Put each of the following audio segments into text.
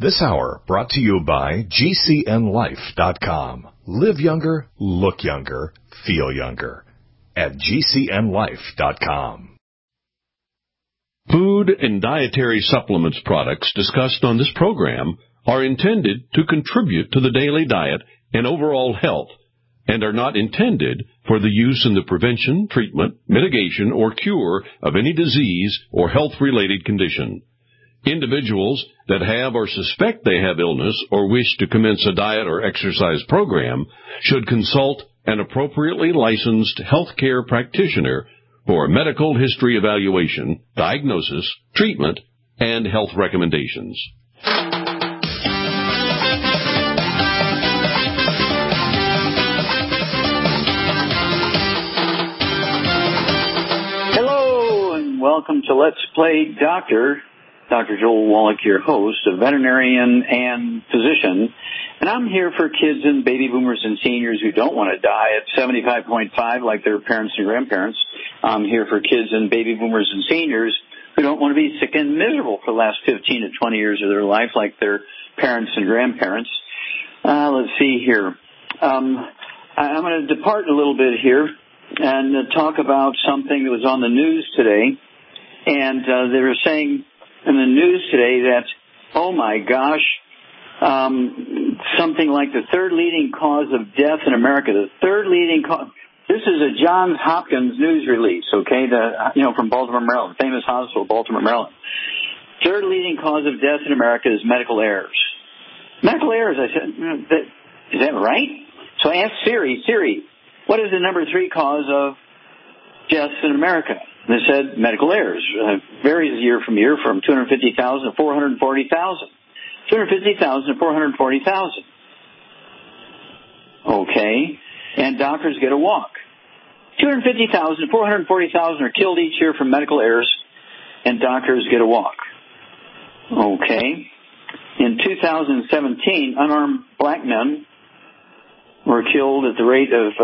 This hour brought to you by GCNLife.com. Live younger, look younger, feel younger at GCNLife.com. Food and dietary supplements products discussed on this program are intended to contribute to the daily diet and overall health and are not intended for the use in the prevention, treatment, mitigation, or cure of any disease or health-related condition. Individuals that have or suspect they have illness or wish to commence a diet or exercise program should consult an appropriately licensed healthcare practitioner for medical history evaluation, diagnosis, treatment, and health recommendations. Hello, and welcome to Let's Play Doctor. Dr. Joel Wallach, your host, a veterinarian and physician. And I'm here for kids and baby boomers and seniors who don't want to die at 75.5 like their parents and grandparents. I'm here for kids and baby boomers and seniors who don't want to be sick and miserable for the last 15 to 20 years of their life like their parents and grandparents. Let's see here. I'm going to depart a little bit here and talk about something that was on the news today. And they were saying in the news today that, oh my gosh, something like the third leading cause of death in America. The third leading cause. This is a Johns Hopkins news release, okay, from Baltimore, Maryland, famous hospital, Baltimore, Maryland. Third leading cause of death in America is medical errors. Medical errors, I said, is that right? So I asked Siri, what is the number 3 cause of deaths in America? And they said medical errors. Varies year from year from 250,000 to 440,000. 250,000 to 440,000. Okay. And doctors get a walk. 250,000 to 440,000 are killed each year from medical errors, and doctors get a walk. Okay. In 2017, unarmed black men were killed at the rate of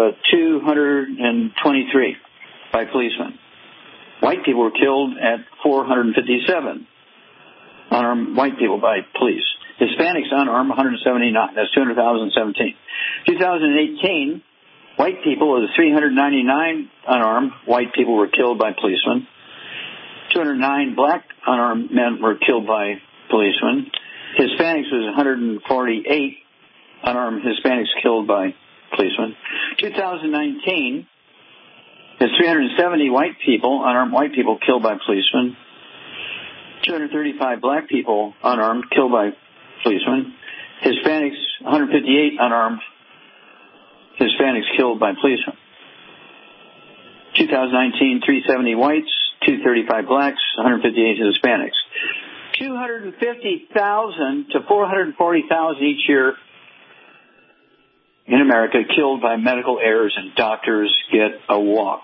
223 by policemen. White people were killed at 457. Unarmed white people by police. Hispanics unarmed, 179. That's 200,017. 2018, white people, was 399 unarmed white people were killed by policemen. 209 black unarmed men were killed by policemen. Hispanics was 148 unarmed Hispanics killed by policemen. 2019, there's 370 white people, unarmed white people, killed by policemen. 235 black people, unarmed, killed by policemen. Hispanics, 158 unarmed Hispanics killed by policemen. 2019, 370 whites, 235 blacks, 158 Hispanics. 250,000 to 440,000 each year in America killed by medical errors, and doctors get a walk.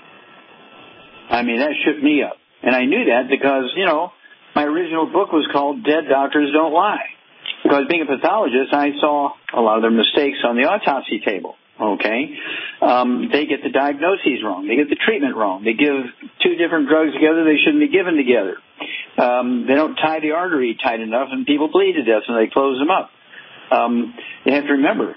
I mean, that shook me up. And I knew that because, my original book was called Dead Doctors Don't Lie. Because being a pathologist, I saw a lot of their mistakes on the autopsy table. Okay? They get the diagnoses wrong. They get the treatment wrong. They give 2 different drugs together they shouldn't be given together. They don't tie the artery tight enough, and people bleed to death, and they close them up. You have to remember,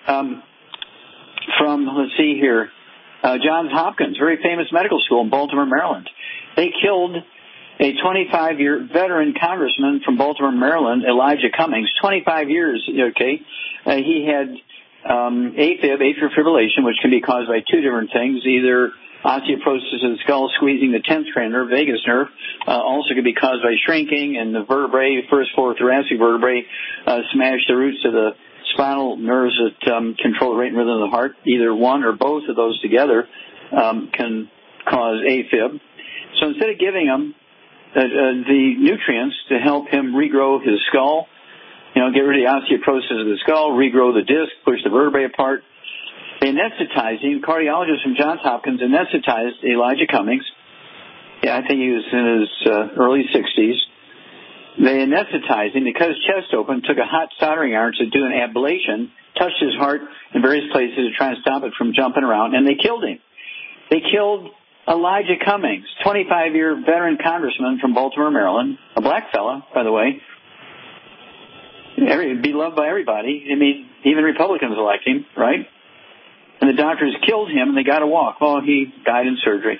let's see here, Johns Hopkins, very famous medical school in Baltimore, Maryland. They killed a 25-year veteran congressman from Baltimore, Maryland, Elijah Cummings. 25 years, okay. He had AFib, atrial fibrillation, which can be caused by 2 different things, either osteoporosis of the skull squeezing the 10th cranial nerve, vagus nerve, also can be caused by shrinking, and the vertebrae, first 4 thoracic vertebrae, smash the roots of the spinal nerves that control the rate and rhythm of the heart. Either one or both of those together can cause AFib. So instead of giving him the nutrients to help him regrow his skull, get rid of the osteoporosis of the skull, regrow the disc, push the vertebrae apart, they anesthetized him. Cardiologist from Johns Hopkins anesthetized Elijah Cummings. I think he was in his early 60s. They anesthetized him, they cut his chest open, took a hot soldering iron to do an ablation, touched his heart in various places to try and stop it from jumping around, and they killed him. They killed Elijah Cummings, 25-year veteran congressman from Baltimore, Maryland, a black fella, by the way. be loved by everybody. I mean, even Republicans elect him, right? And the doctors killed him, and they got to walk. Well, he died in surgery.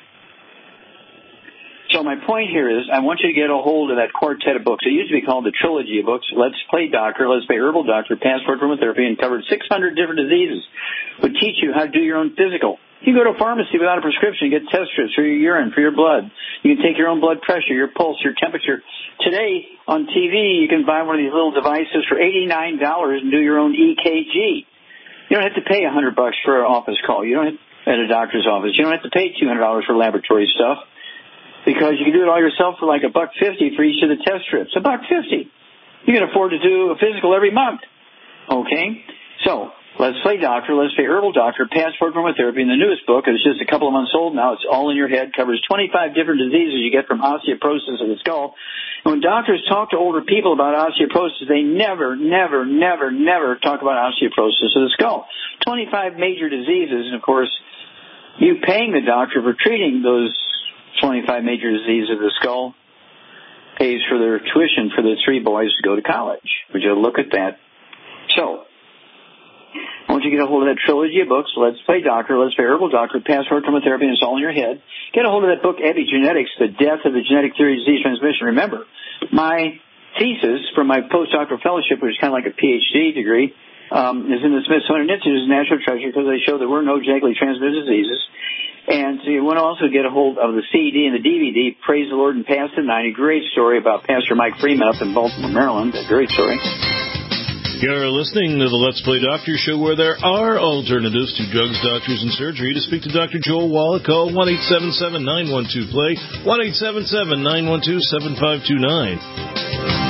So my point here is I want you to get a hold of that quartet of books. It used to be called the trilogy of books. Let's Play Doctor, Let's Play Herbal Doctor, Passport Aromatherapy, and covered 600 different diseases. Would teach you how to do your own physical. You can go to a pharmacy without a prescription, get test strips for your urine, for your blood. You can take your own blood pressure, your pulse, your temperature. Today on TV, you can buy one of these little devices for $89 and do your own EKG. You don't have to pay $100 for an office call. You don't have at a doctor's office. You don't have to pay $200 for laboratory stuff because you can do it all yourself for like $1.50 for each of the test strips. $1.50. You can afford to do a physical every month. Okay? So, Let's Play Doctor, Let's Play Herbal Doctor, Passport Aromatherapy, and the newest book is just a couple of months old now. It's all in your head, covers 25 different diseases you get from osteoporosis of the skull. And when doctors talk to older people about osteoporosis, they never talk about osteoporosis of the skull. 25 major diseases, and of course, you paying the doctor for treating those 25 major diseases of the skull pays for their tuition for the 3 boys to go to college. Would you look at that? So, I want you to get a hold of that trilogy of books, Let's Play Doctor, Let's Play Herbal Doctor, Passport Aromatherapy, and it's all in your head. Get a hold of that book, Epigenetics, The Death of the Genetic Theory of Disease Transmission. Remember, my thesis from my postdoctoral fellowship, which is kind of like a PhD degree, is in the Smithsonian Institute as a national treasure because they show there were no genetically transmitted diseases. And so you want to also get a hold of the CD and the DVD, Praise the Lord and Pass the 90. Great story about Pastor Mike Freeman up in Baltimore, Maryland. A great story. You're listening to the Let's Play Doctor Show, where there are alternatives to drugs, doctors, and surgery. To speak to Dr. Joel Wallach, call 1-877-912-PLAY, 1-877-912-7529.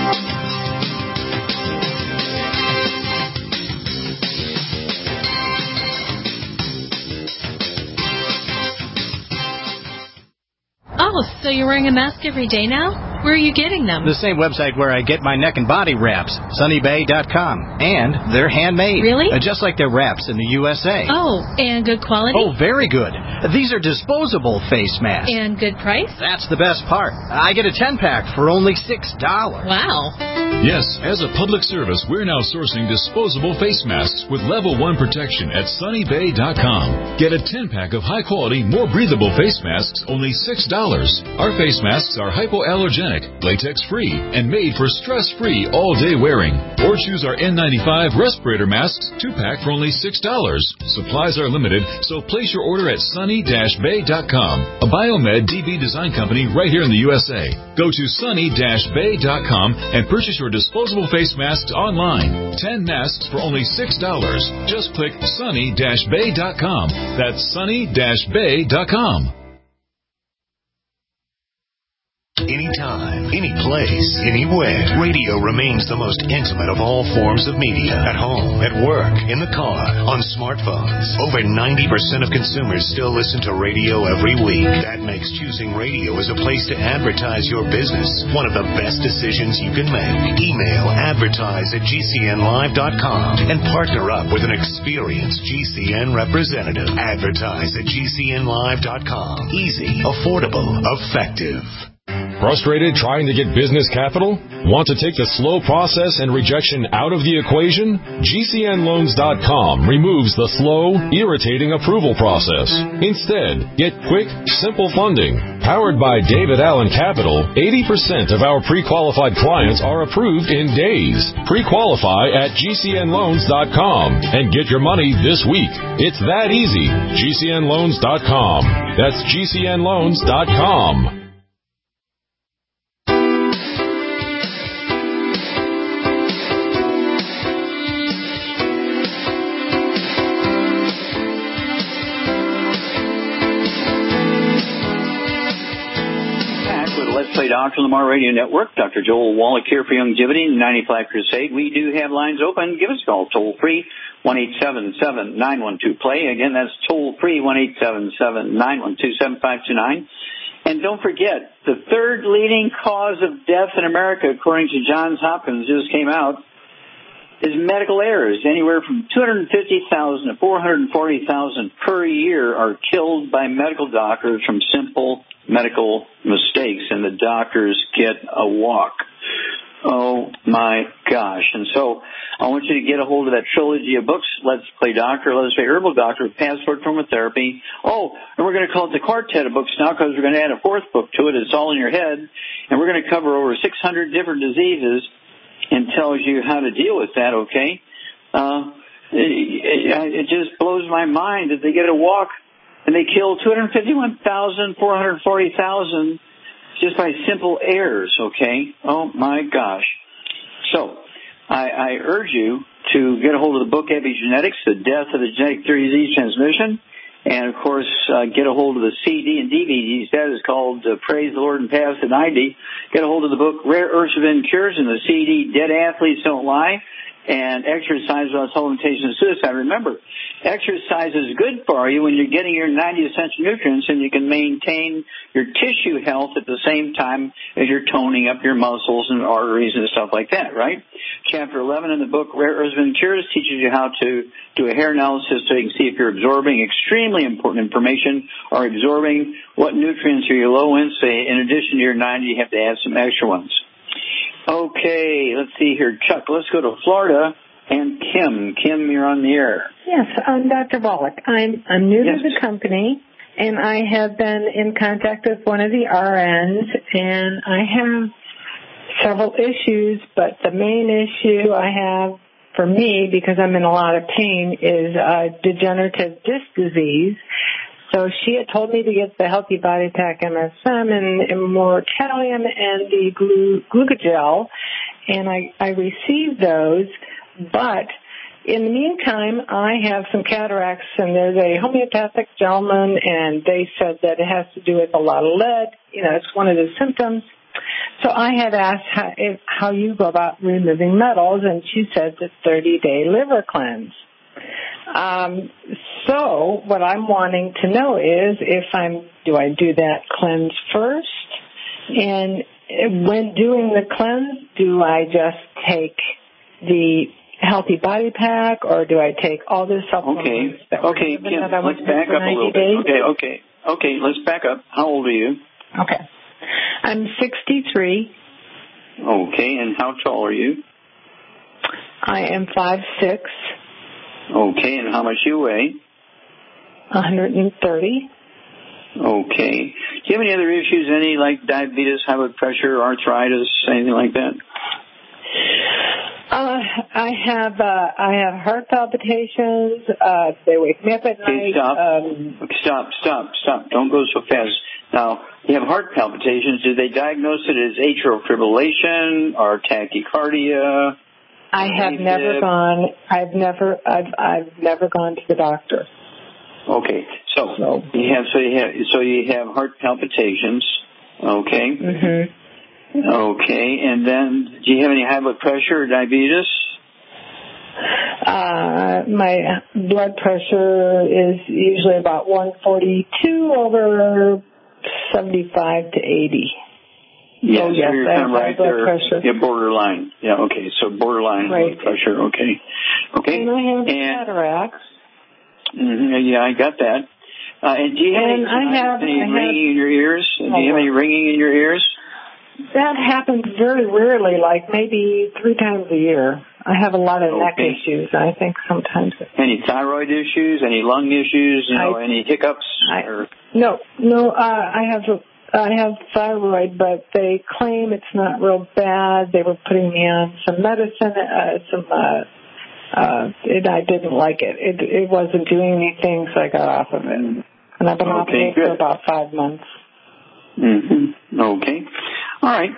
Oh, so you're wearing a mask every day now? Where are you getting them? The same website where I get my neck and body wraps, sunnybay.com. And they're handmade. Really? Just like their wraps in the USA. Oh, and good quality? Oh, very good. These are disposable face masks. And good price? That's the best part. I get a 10-pack for only $6. Wow. Yes, as a public service, we're now sourcing disposable face masks with level 1 protection at sunnybay.com. Get a 10-pack of high-quality, more breathable face masks, only $6. Our face masks are hypoallergenic, latex-free, and made for stress-free all-day wearing. Or choose our N95 respirator masks 2-pack for only $6. Supplies are limited, so place your order at sunny-bay.com, a Biomed DB design company right here in the USA. Go to sunny-bay.com and purchase your disposable face masks online. 10 masks for only $6. Just click sunny-bay.com. That's sunny-bay.com. Anytime, any place, anywhere. Radio remains the most intimate of all forms of media. At home, at work, in the car, on smartphones. Over 90% of consumers still listen to radio every week. That makes choosing radio as a place to advertise your business one of the best decisions you can make. Email advertise@gcnlive.com and partner up with an experienced GCN representative. Advertise@gcnlive.com. Easy, affordable, effective. Frustrated trying to get business capital? Want to take the slow process and rejection out of the equation? GCNloans.com removes the slow, irritating approval process. Instead, get quick, simple funding. Powered by David Allen Capital, 80% of our pre-qualified clients are approved in days. Pre-qualify at GCNloans.com and get your money this week. It's that easy. GCNloans.com. That's GCNloans.com. Let's Play Doctor Lamar Radio Network. Dr. Joel Wallach here for Youngevity, 95 Crusade. We do have lines open. Give us a call, toll-free, 1-877-912-PLAY. Again, that's toll-free, 1-877-912-7529. And don't forget, the third leading cause of death in America, according to Johns Hopkins, just came out, is medical errors. Anywhere from 250,000 to 440,000 per year are killed by medical doctors from simple medical mistakes, and the doctors get a walk. Oh, my gosh. And so I want you to get a hold of that trilogy of books, Let's Play Doctor, Let's Play Herbal Doctor, Passport Aromatherapy. Oh, and we're going to call it the quartet of books now because we're going to add a fourth book to it. It's all in your head. And we're going to cover over 600 different diseases and tells you how to deal with that, okay? It just blows my mind that they get a walk and they kill 251,440,000 just by simple errors, okay? Oh, my gosh. So I urge you to get a hold of the book Epigenetics, The Death of the Genetic Disease Transmission, and, of course, get a hold of the CD and DVDs. That is called Praise the Lord and Pass the 90. Get a hold of the book Rare Earths Within Cures and the CD Dead Athletes Don't Lie, and Exercise Without Supplementation of Suicide. Remember, exercise is good for you when you're getting your 90 essential nutrients, and you can maintain your tissue health at the same time as you're toning up your muscles and arteries and stuff like that, right? Chapter 11 in the book Rare Earths Within Cures teaches you how to do a hair analysis so you can see if you're absorbing extremely important information or absorbing what nutrients are you low in. So in addition to your 90, you have to add some extra ones. Okay, let's see here. Chuck, let's go to Florida. And Kim. Kim, you're on the air. Yes, I'm Dr. Wallach. I'm new to the company, and I have been in contact with one of the RNs, and I have several issues, but the main issue I have for me, because I'm in a lot of pain, is degenerative disc disease. So she had told me to get the Healthy Body Pack MSM and Immortalium and the Glucogel, and I received those, but in the meantime, I have some cataracts, and there's a homeopathic gentleman, and they said that it has to do with a lot of lead. You know, it's one of the symptoms. So I had asked how you go about removing metals, and she said the 30-day liver cleanse. So what I'm wanting to know is do I do that cleanse first? And when doing the cleanse, do I just take the Healthy Body Pack, or do I take all the supplements? Okay, Kim, let's back up a little bit. Okay, let's back up. How old are you? Okay. I'm 63. Okay, and how tall are you? I am 5'6". Okay, and how much you weigh? 130. Okay. Do you have any other issues, any like diabetes, high blood pressure, arthritis, anything like that? I have heart palpitations. They wake me up at night. Stop. Don't go so fast. Now, you have heart palpitations. Did they diagnose it as atrial fibrillation or tachycardia? I've never gone to the doctor. Okay. So you have heart palpitations. Okay. Mhm. Okay, and then do you have any high blood pressure or diabetes? My blood pressure is usually about 142 over 75 to 80. Yes, so you're kind of right there. Pressure. Yeah, borderline. Yeah, okay, so borderline blood pressure. Okay. And I have cataracts. Yeah, I got that. And do you have any ringing in your ears? Do you have any ringing in your ears? That happens very rarely, like maybe 3 times a year. I have a lot of neck issues, I think, sometimes. Any thyroid issues? Any lung issues? Any hiccups? No. I have thyroid, but they claim it's not real bad. They were putting me on some medicine, and I didn't like it. It wasn't doing anything, so I got off of it. And I've been off of it for about 5 months. Mm-hmm. Okay. All right.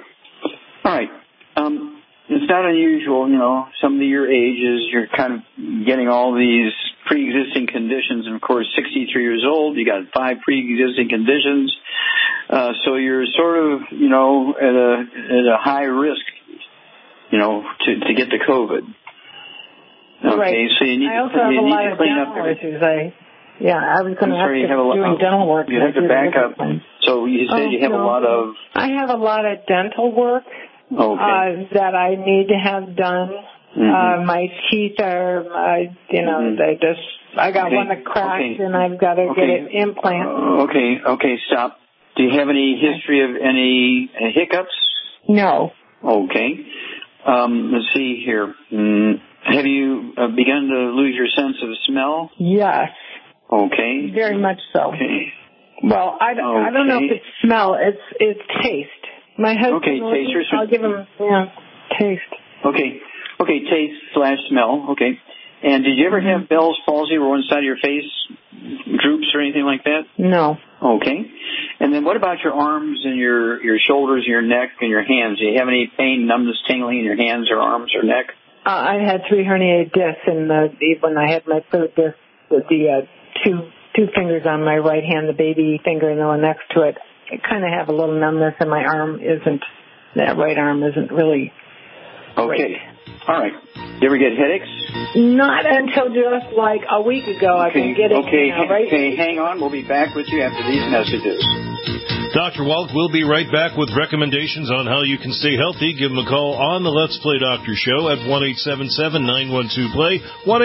It's not unusual, some of your ages, you're kind of getting all these pre-existing conditions. And, of course, 63 years old, you got 5 pre-existing conditions. So you're sort of, at a high risk, to get the COVID. Okay, right. So you need I also have a lot of dental issues. I was going to ask if doing dental work. You have to back up. So you said you have a lot of... I have a lot of dental work that I need to have done. Mm-hmm. My teeth are, I got one that cracked and I've got to get an implant. Okay, stop. Do you have any history of any hiccups? No. Okay. Let's see here. Have you begun to lose your sense of smell? Yes. Okay. Very much so. Okay. Well, I don't know if it's smell. It's taste. My husband. Okay, taste. I'll give him taste. Okay. Okay, taste/smell. Okay. And did you ever have Bell's palsy where one side of your face droops or anything like that? No. Okay. And then what about your arms and your shoulders, your neck, and your hands? Do you have any pain, numbness, tingling in your hands or arms or neck? I had 3 herniated discs, and when I had my third disc, with the two fingers on my right hand, the baby finger and the one next to it, I kind of have a little numbness, and my arm that right arm isn't really great. Okay. All right. You ever get headaches? Not until just like a week ago. I've been getting Okay, hang on. We'll be back with you after these messages. Dr. Wallach will be right back with recommendations on how you can stay healthy. Give him a call on the Let's Play Doctor Show at 1-877-912-PLAY,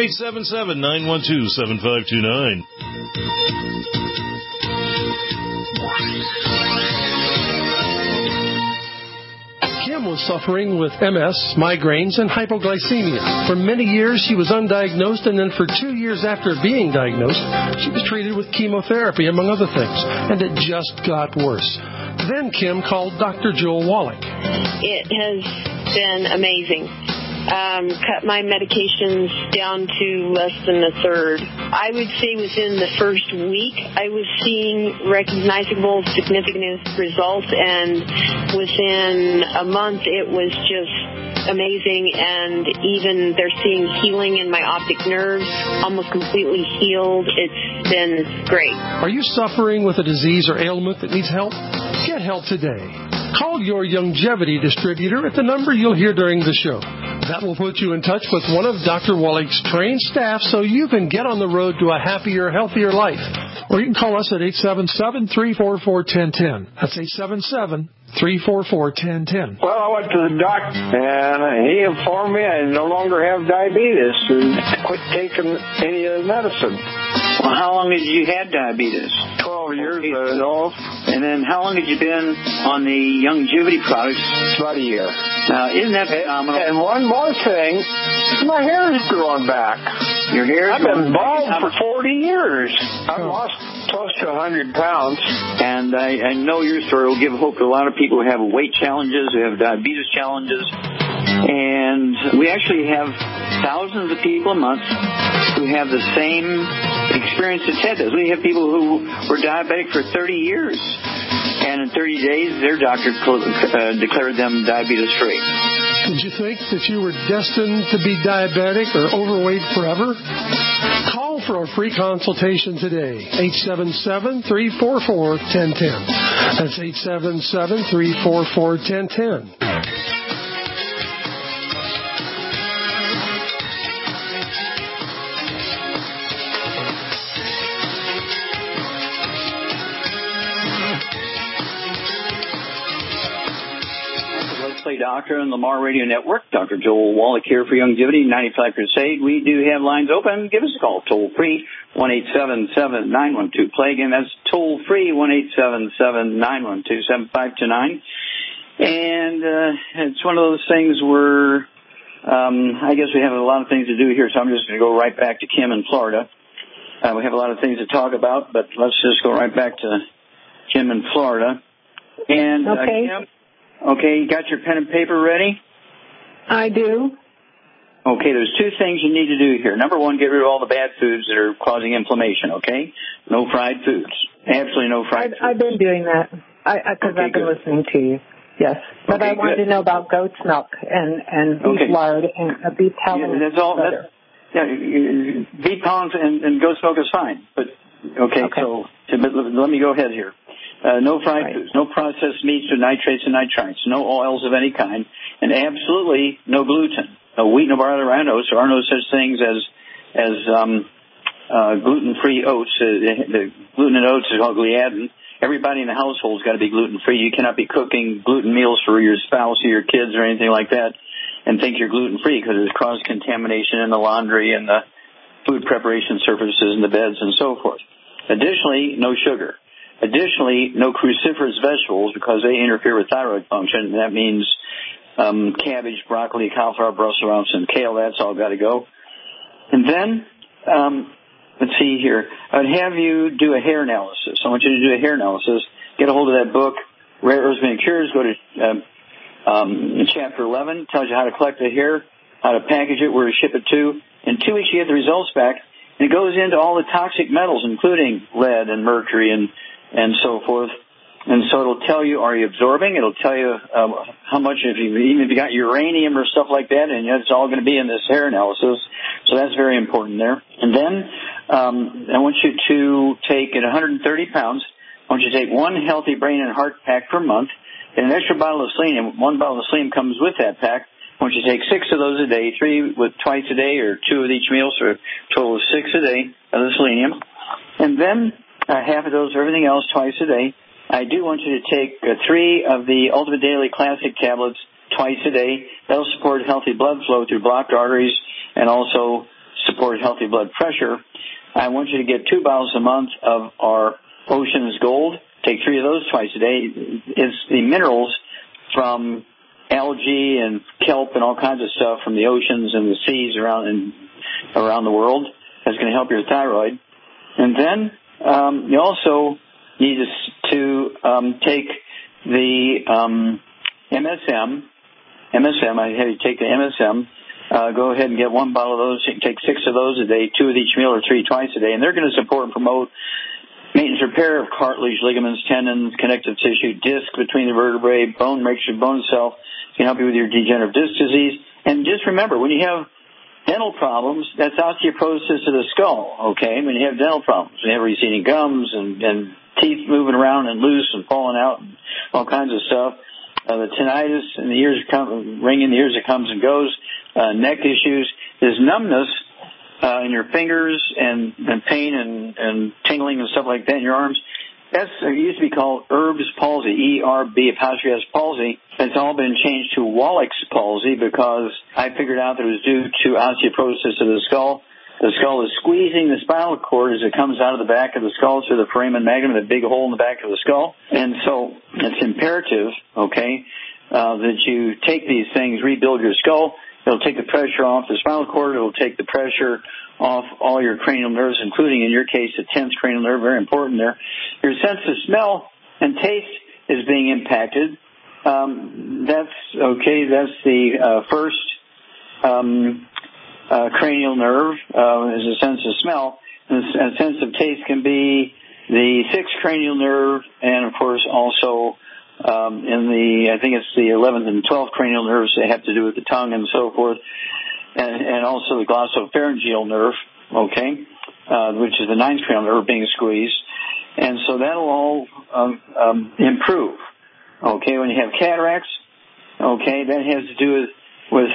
1-877-912-7529. Kim was suffering with MS, migraines, and hypoglycemia. For many years, she was undiagnosed, and then for 2 years after being diagnosed, she was treated with chemotherapy, among other things, and it just got worse. Then Kim called Dr. Joel Wallach. It has been amazing. Cut my medications down to less than a third. I would say within the first week, I was seeing recognizable, significant results, and within a month, it was just amazing, and even they're seeing healing in my optic nerves, almost completely healed. It's been great. Are you suffering with a disease or ailment that needs help? Get help today. Call your Longevity distributor at the number you'll hear during the show. That will put you in touch with one of Dr. Wallach's trained staff so you can get on the road to a happier, healthier life. Or you can call us at 877-344-1010. That's 877-344-1010. Well, I went to the doctor, and he informed me I no longer have diabetes and quit taking any of the medicine. Well, how long had you had diabetes? 12 years, I know. And then how long had you been on the Longevity products? About a year. Now, isn't that phenomenal? And one more thing, my hair is growing back. Your hair is I've been bald for 40 years. I've lost close to 100 pounds. And I know your story will give hope to a lot of people who have weight challenges, who have diabetes challenges. And we actually have thousands of people a month who have the same experience that Ted does. We have people who were diabetic for 30 years. And in 30 days, their doctor declared them diabetes-free. Did you think that you were destined to be diabetic or overweight forever? Call for a free consultation today. 877-344-1010. That's 877-344-1010. Doctor and Lamar Radio Network. Dr. Joel Wallach here for Longevity 95 Crusade. We do have lines open. Give us a call. Toll free 1-877-912-PLAY. Again, that's toll free 1-877-912-7529. And it's one of those things where I guess we have a lot of things to do here, so I'm just going to go right back to Kim in Florida. We have a lot of things to talk about, but let's just go right back to Kim in Florida. And okay. Kim, okay, you got your pen and paper ready? I do. Okay, there's 2 things you need to do here. Number 1, get rid of all the bad foods that are causing inflammation, okay? No fried foods. Absolutely no fried foods. I've been doing that because I've been listening to you. Yes. But I wanted to know about goat's milk and beef lard and beef tallow. Yeah, that's all. Beef tallow and goat's milk is fine. But, okay. So let me go ahead here. No fried foods, no processed meats or nitrates and nitrites, no oils of any kind, and absolutely no gluten, no wheat, no barley, or oats. There are no such things as gluten-free oats. The gluten in oats is called gliadin. Everybody in the household's got to be gluten-free. You cannot be cooking gluten meals for your spouse or your kids or anything like that and think you're gluten-free because there's cross-contamination in the laundry and the food preparation surfaces and the beds and so forth. Additionally, no sugar. Additionally, no cruciferous vegetables because they interfere with thyroid function. That means cabbage, broccoli, cauliflower, Brussels sprouts, and kale. That's all got to go. And then, let's see here. I'd have you do a hair analysis. I want you to do a hair analysis. Get a hold of that book, Rare Herbs and Cures. Go to Chapter 11. Tells you how to collect the hair, how to package it, where to ship it to. In 2 weeks, you get the results back. And it goes into all the toxic metals, including lead and mercury and so forth. And so it'll tell you, are you absorbing? It'll tell you how much, even if you got uranium or stuff like that, and it's all going to be in this hair analysis. So that's very important there. And then I want you to take, at 130 pounds, I want you to take 1 healthy brain and heart pack per month, and an extra bottle of selenium. 1 bottle of selenium comes with that pack. I want you to take 6 of those a day, 3 twice a day, or 2 with each meal, so a total of 6 a day of the selenium. And then half of those, everything else, twice a day. I do want you to take 3 of the Ultimate Daily Classic tablets twice a day. That'll support healthy blood flow through blocked arteries and also support healthy blood pressure. I want you to get 2 bottles a month of our Ocean's Gold. Take 3 of those twice a day. It's the minerals from algae and kelp and all kinds of stuff from the oceans and the seas around the world. That's going to help your thyroid. And then you also need to take the MSM. I have you take the MSM. Go ahead and get 1 bottle of those. You can take 6 of those a day, 2 with each meal, or 3 twice a day. And they're going to support and promote maintenance repair of cartilage, ligaments, tendons, connective tissue, disc between the vertebrae, bone, makes your bone itself. It can help you with your degenerative disc disease. And just remember, when you have dental problems, that's osteoporosis of the skull, okay? When you have dental problems, when you have receding gums and teeth moving around and loose and falling out and all kinds of stuff, the tinnitus in the ears, ringing in the ears that comes and goes, neck issues, there's numbness in your fingers and pain and tingling and stuff like that in your arms. It used to be called Erb's palsy, ERB' palsy. It's all been changed to Wallach's palsy because I figured out that it was due to osteoporosis of the skull. The skull is squeezing the spinal cord as it comes out of the back of the skull through the foramen magnum, the big hole in the back of the skull. And so it's imperative, okay, that you take these things, rebuild your skull. It'll take the pressure off the spinal cord. It'll take the pressure off all your cranial nerves, including, in your case, the 10th cranial nerve, very important there. Your sense of smell and taste is being impacted. That's okay. That's the first cranial nerve is a sense of smell. And a sense of taste can be the 6th cranial nerve, and of course also I think it's the 11th and 12th cranial nerves that have to do with the tongue and so forth, and also the glossopharyngeal nerve, okay, which is the 9th cranial nerve being squeezed. And so that'll all improve, okay. When you have cataracts, okay, that has to do with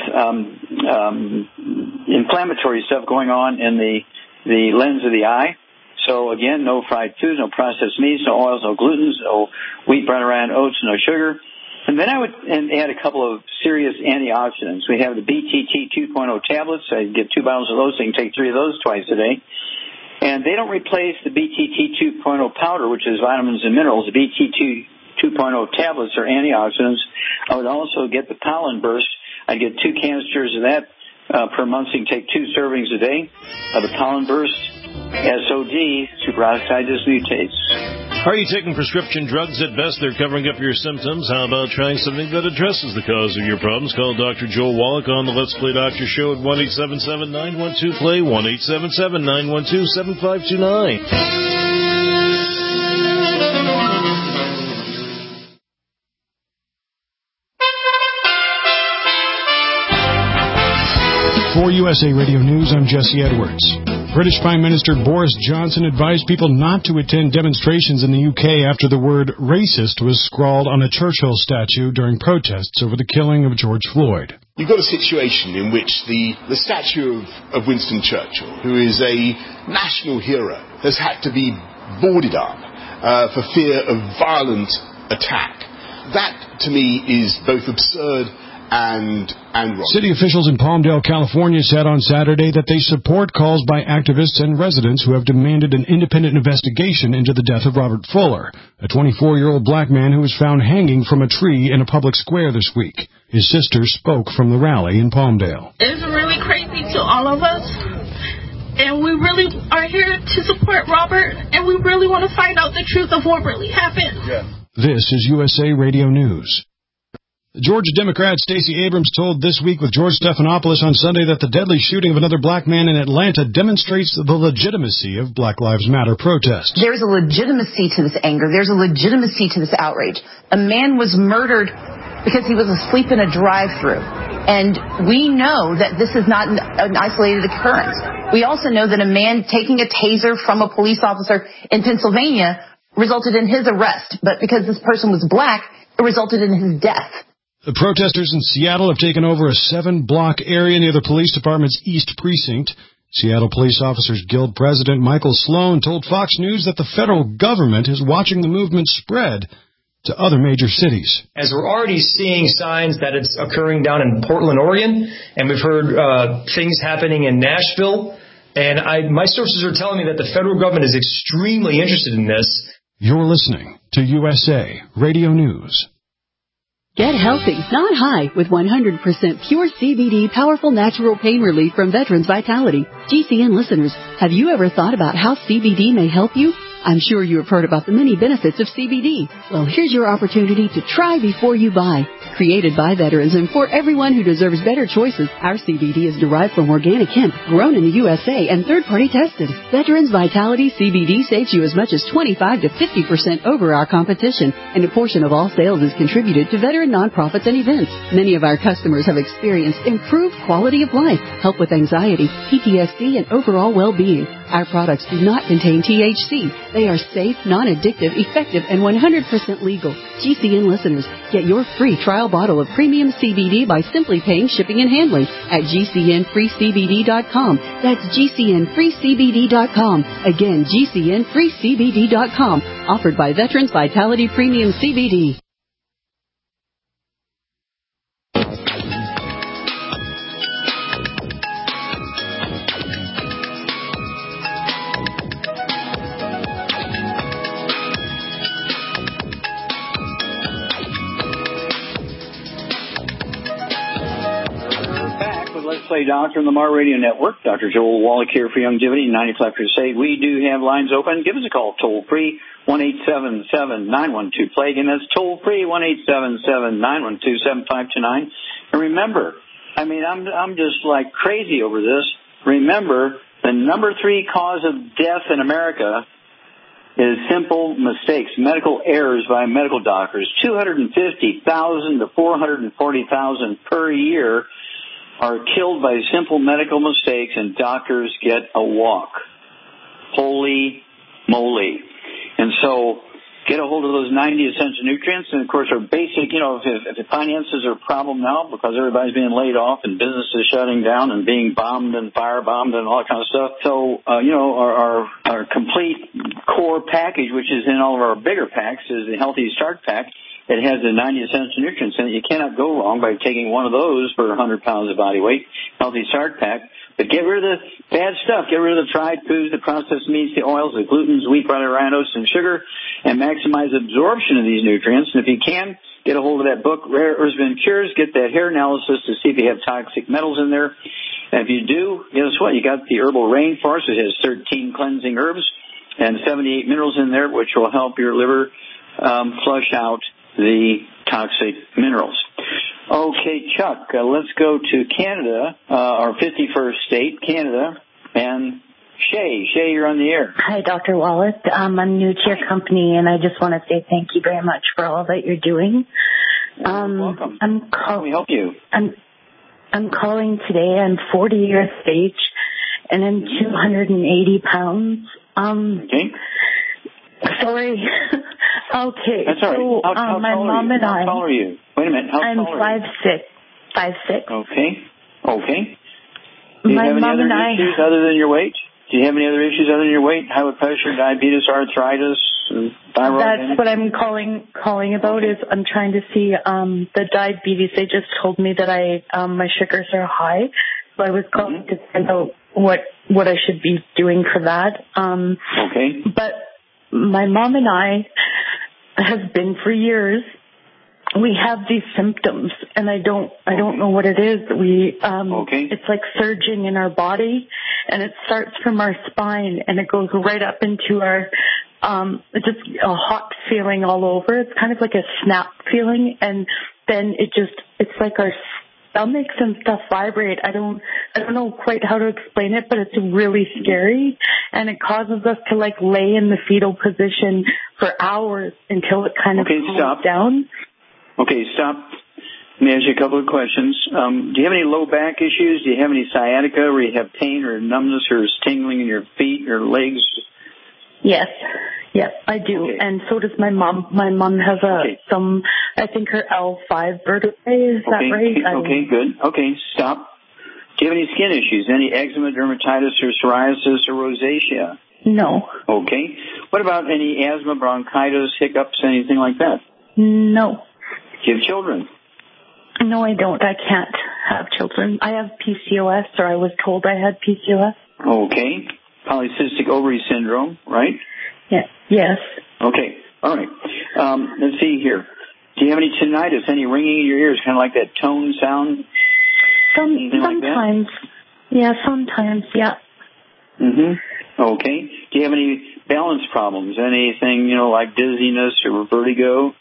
inflammatory stuff going on in the lens of the eye. So again, no fried foods, no processed meats, no oils, no glutens, no wheat, brown rye, oats, no sugar. And then I would add a couple of serious antioxidants. We have the BTT 2.0 tablets. I get 2 bottles of those, so you can take 3 of those twice a day. And they don't replace the BTT 2.0 powder, which is vitamins and minerals. The BTT 2.0 tablets are antioxidants. I would also get the pollen burst. I'd get 2 canisters of that per month, so you can take 2 servings a day of the pollen burst. SOD, superoxide dismutase. Are you taking prescription drugs? At best, they're covering up your symptoms. How about trying something that addresses the cause of your problems? Call Dr. Joel Wallach on the Let's Play Doctor Show at 1-877-912-PLAY, 1-877-912-7529. For USA Radio News, I'm Jesse Edwards. British Prime Minister Boris Johnson advised people not to attend demonstrations in the UK after the word racist was scrawled on a Churchill statue during protests over the killing of George Floyd. You've got a situation in which the statue of Winston Churchill, who is a national hero, has had to be boarded up for fear of violent attack. That, to me, is both absurd and wrong. City officials in Palmdale, California said on Saturday that they support calls by activists and residents who have demanded an independent investigation into the death of Robert Fuller, a 24-year-old black man who was found hanging from a tree in a public square this week. His sister spoke from the rally in Palmdale. It's really crazy to all of us, and we really are here to support Robert, and we really want to find out the truth of what really happened. Yeah. This is USA Radio News. The Georgia Democrat Stacey Abrams told This Week with George Stephanopoulos on Sunday that the deadly shooting of another black man in Atlanta demonstrates the legitimacy of Black Lives Matter protests. There's a legitimacy to this anger. There's a legitimacy to this outrage. A man was murdered because he was asleep in a drive-thru. And we know that this is not an isolated occurrence. We also know that a man taking a taser from a police officer in Pennsylvania resulted in his arrest. But because this person was black, it resulted in his death. The protesters in Seattle have taken over a 7-block area near the police department's East Precinct. Seattle Police Officers Guild President Michael Sloan told Fox News that the federal government is watching the movement spread to other major cities. As we're already seeing signs that it's occurring down in Portland, Oregon, and we've heard things happening in Nashville, and my sources are telling me that the federal government is extremely interested in this. You're listening to USA Radio News. Get healthy, not high, with 100% pure CBD powerful natural pain relief from Veterans Vitality. GCN listeners, have you ever thought about how CBD may help you? I'm sure you have heard about the many benefits of CBD. Well, here's your opportunity to try before you buy. Created by veterans and for everyone who deserves better choices, our CBD is derived from organic hemp, grown in the USA, and third-party tested. Veterans Vitality CBD saves you as much as 25 to 50% over our competition, and a portion of all sales is contributed to veteran nonprofits and events. Many of our customers have experienced improved quality of life, help with anxiety, PTSD, and overall well-being. Our products do not contain THC. They are safe, non-addictive, effective, and 100% legal. GCN listeners, get your free trial bottle of premium CBD by simply paying shipping and handling at GCNFreeCBD.com. That's GCNFreeCBD.com. Again, GCNFreeCBD.com. Offered by Veterans Vitality Premium CBD. Let's Play Doctor on the Mar Radio Network. Dr. Joel Wallach here for Longevity 95 Crusade. We do have lines open. Give us a call toll free 1-877-912-PLAGUE, and that's toll free 1-877-912-7529. And remember, I'm just like crazy over this. Remember, the number 3 cause of death in America is simple mistakes, medical errors by medical doctors. 250,000 to 440,000 per year are killed by simple medical mistakes, and doctors get a walk. Holy moly. And so get a hold of those 90 essential nutrients, and, of course, our basic, if the finances are a problem now because everybody's being laid off and businesses shutting down and being bombed and firebombed and all that kind of stuff. So, our complete core package, which is in all of our bigger packs, is the Healthy Start Pack. It has the 90 essential nutrients in it. You cannot go wrong by taking one of those for 100 pounds of body weight. Healthy Start Pack. But get rid of the bad stuff. Get rid of the fried foods, the processed meats, the oils, the glutens, wheat, butter, rhinos, and sugar, and maximize absorption of these nutrients. And if you can, get a hold of that book, Rare Herbs and Cures. Get that hair analysis to see if you have toxic metals in there. And if you do, guess what? You got the Herbal Rainforest. It has 13 cleansing herbs and 78 minerals in there, which will help your liver flush out the toxic minerals. Okay, Chuck, let's go to Canada, our 51st state, Canada, and Shay. Shay, you're on the air. Hi, Dr. Wallace. I'm new to your company, and I just want to say thank you very much for all that you're doing. Welcome. How can we help you? I'm calling today. I'm 40 years of age, and I'm 280 pounds. Okay. Sorry. Okay. That's all right. So, how my mom and I. How tall are you? Wait a minute. How I'm tall are you? 5'6". Okay. My Do you have any mom other and I. issues other than your weight? Do you have any other issues other than your weight? High blood pressure, diabetes, arthritis, thyroid? That's what I'm calling about. Is I'm trying to see the diabetes. They just told me that my sugars are high, so I was calling to find out what I should be doing for that. Okay. But my mom and I have been for years we have these symptoms, and I don't know what it is. It's like surging in our body, and it starts from our spine, and it goes right up into our, it's just a hot feeling all over. It's kind of like a snap feeling, and then it's like our stomachs and stuff vibrate. I don't know quite how to explain it, but it's really scary, and it causes us to like lay in the fetal position for hours until it kind of calms down. Okay, stop. Let me ask you a couple of questions. Do you have any low back issues? Do you have any sciatica where you have pain or numbness or tingling in your feet or legs? Yes, I do. Okay. And so does my mom. My mom has I think her L5 vertebrae. Is that right? Okay, good. Okay, stop. Do you have any skin issues? Any eczema, dermatitis, or psoriasis or rosacea? No. Okay. What about any asthma, bronchitis, hiccups, anything like that? No. Do you have children? No, I don't. I can't have children. I have PCOS, or I was told I had PCOS. Okay. Polycystic ovary syndrome, right? Yeah. Yes. Okay. All right. Let's see here. Do you have any tinnitus, any ringing in your ears, kind of like that tone sound? Sometimes. Yeah, sometimes, yeah. Mm-hmm. Okay. Do you have any balance problems? Anything, like dizziness or vertigo?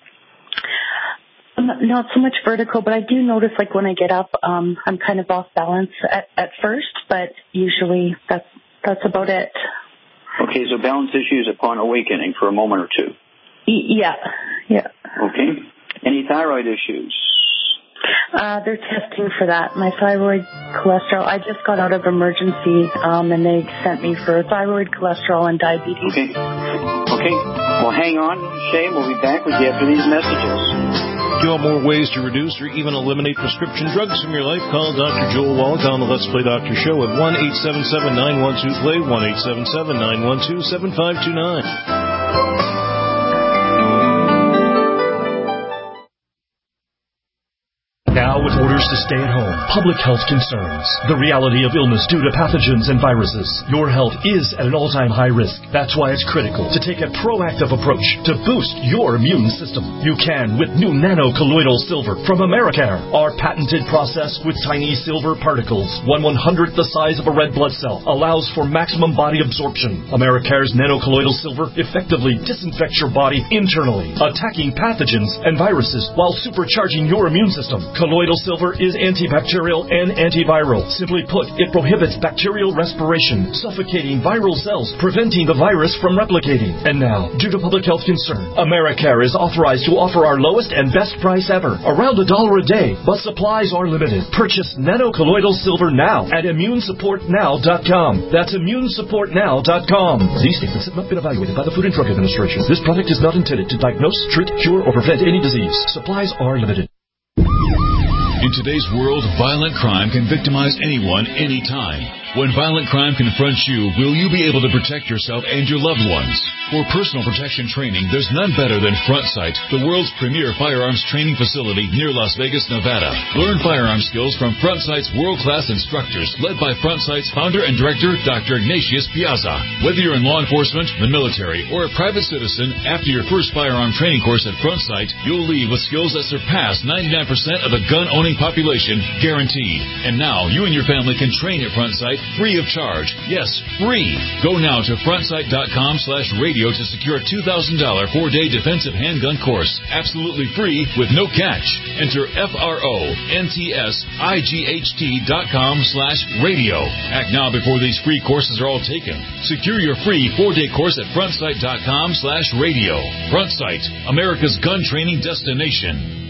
Not so much vertigo, but I do notice, like, when I get up, I'm kind of off balance at first, but usually that's about it. Okay, so balance issues upon awakening for a moment or two. Yeah. Okay. Any thyroid issues? They're testing for that. My thyroid cholesterol, I just got out of emergency, and they sent me for thyroid cholesterol and diabetes. Okay. Well, hang on, Shay. We'll be back with you after these messages. If you want more ways to reduce or even eliminate prescription drugs from your life, call Dr. Joel Wallach on the Let's Play Doctor Show at 1-877-912-PLAY, 1-877-912-7529. Now with orders to stay at home, public health concerns, the reality of illness due to pathogens and viruses, your health is at an all-time high risk. That's why it's critical to take a proactive approach to boost your immune system. You can with new nano-colloidal silver from Americare. Our patented process with tiny silver particles, 1/100th the size of a red blood cell, allows for maximum body absorption. Americare's nano-colloidal silver effectively disinfects your body internally, attacking pathogens and viruses while supercharging your immune system. Colloidal silver is antibacterial and antiviral. Simply put, it prohibits bacterial respiration, suffocating viral cells, preventing the virus from replicating. And now, due to public health concern, Americare is authorized to offer our lowest and best price ever, around $1 a day, but supplies are limited. Purchase nano-colloidal silver now at immunesupportnow.com. That's immunesupportnow.com. These statements have not been evaluated by the Food and Drug Administration. This product is not intended to diagnose, treat, cure, or prevent any disease. Supplies are limited. In today's world, violent crime can victimize anyone, anytime. When violent crime confronts you, will you be able to protect yourself and your loved ones? For personal protection training, there's none better than FrontSight, the world's premier firearms training facility near Las Vegas, Nevada. Learn firearm skills from FrontSight's world-class instructors, led by FrontSight's founder and director, Dr. Ignatius Piazza. Whether you're in law enforcement, the military, or a private citizen, after your first firearm training course at FrontSight, you'll leave with skills that surpass 99% of the gun-owning population, guaranteed. And now, you and your family can train at FrontSight free of charge. Yes, free. Go now to frontsight.com/radio to secure a $2,000 4-day defensive handgun course. Absolutely free with no catch. Enter frontsight.com/radio. Act now before these free courses are all taken. Secure your free 4-day course at frontsight.com/radio. FrontSight, America's gun training destination.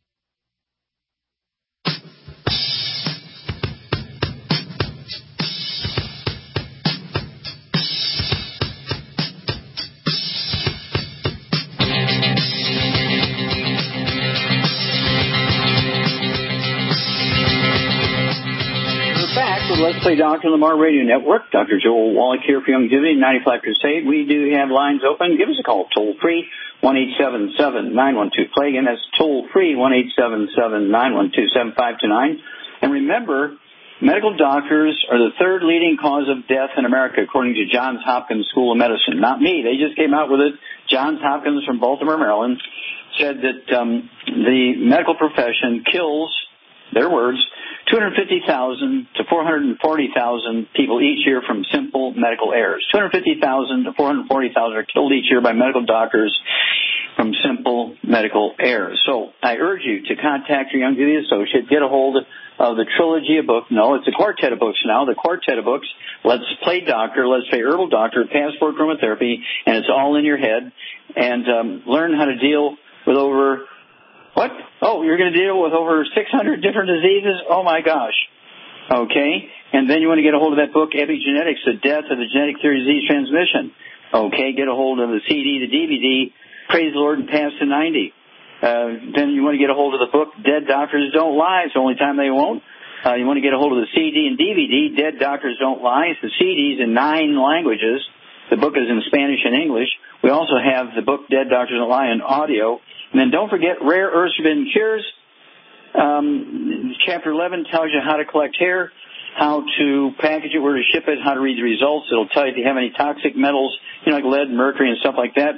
Let's Play Dr. Lamar Radio Network. Dr. Joel Wallach here for Youngevity 95 Crusade. We do have lines open. Give us a call toll-free, 1-877-912-PLAY. Again, that's toll-free, 1-877-912-7529. And remember, medical doctors are the third leading cause of death in America, according to Johns Hopkins School of Medicine. Not me. They just came out with it. Johns Hopkins from Baltimore, Maryland. said that the medical profession kills, their words, 250,000 to 440,000 people each year from simple medical errors. 250,000 to 440,000 are killed each year by medical doctors from simple medical errors. So I urge you to contact your Youngevity associate, get a hold of the trilogy of books. No, it's a quartet of books now. The quartet of books, Let's Play Doctor, Let's Play Herbal Doctor, Passport Aromatherapy, and it's all in your head. And learn how to deal with over, what? Oh, you're going to deal with over 600 different diseases? Oh, my gosh. Okay. And then you want to get a hold of that book, Epigenetics, The Death of the Genetic Theory of Disease Transmission. Okay. Get a hold of the CD, the DVD, Praise the Lord and Pass to 90. Then you want to get a hold of the book, Dead Doctors Don't Lie. It's the only time they won't. You want to get a hold of the CD and DVD, Dead Doctors Don't Lie. It's the CDs in 9 languages. The book is in Spanish and English. We also have the book, Dead Doctors Don't Lie, in audio. And then don't forget Rare Earths Forbidden Cures. Chapter 11 tells you how to collect hair, how to package it, where to ship it, how to read the results. It'll tell you if you have any toxic metals, like lead, mercury, and stuff like that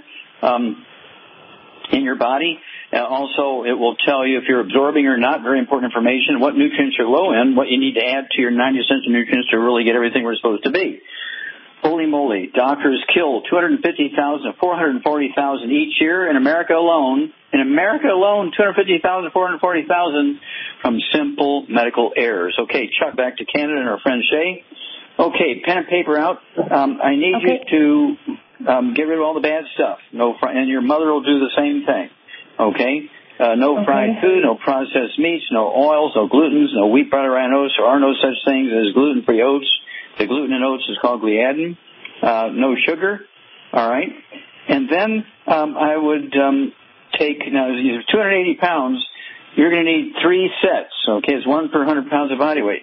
in your body. Also, it will tell you if you're absorbing or not, very important information, what nutrients are low in, what you need to add to your 90 essential nutrients to really get everything where it's supposed to be. Holy moly, doctors kill 250,000 to 440,000 each year in America alone. In America alone, 250,000 to 440,000 from simple medical errors. Okay, Chuck, back to Canada and our friend Shay. Okay, pen and paper out. I need you to get rid of all the bad stuff. And your mother will do the same thing. Okay? No fried food, no processed meats, no oils, no glutens, no wheat, butter, rhinos. There are no such things as gluten-free oats. The gluten in oats is called gliadin. No sugar. All right? And then I would take, now, you have 280 pounds, you're going to need 3 sets. Okay? It's 1 per 100 pounds of body weight.